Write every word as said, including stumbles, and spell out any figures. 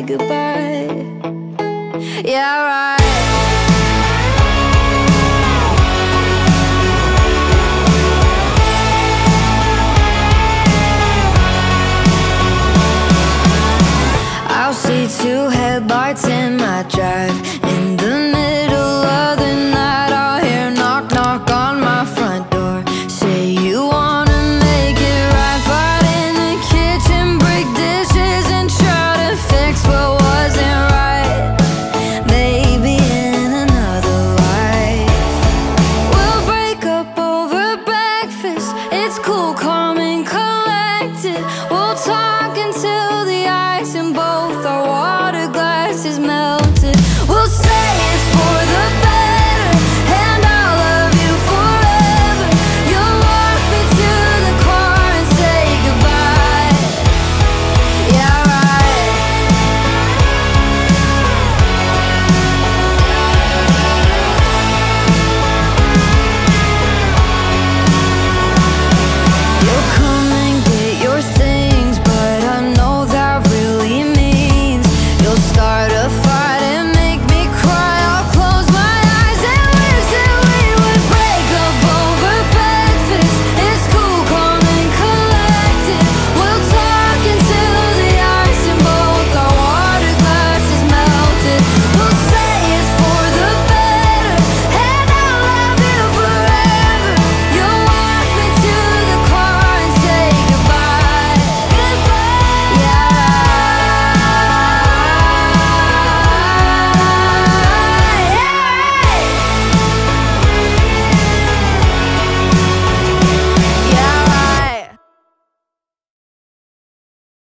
goodbye. Yeah, right. I'll see two headlights in my drive. In the middle of the night, I'll hear knock, knock on my front door. Say you wanna make it right, fight in the kitchen, break dishes and try to fix what wasn't right. Maybe in another life we'll break up over breakfast. It's cool, call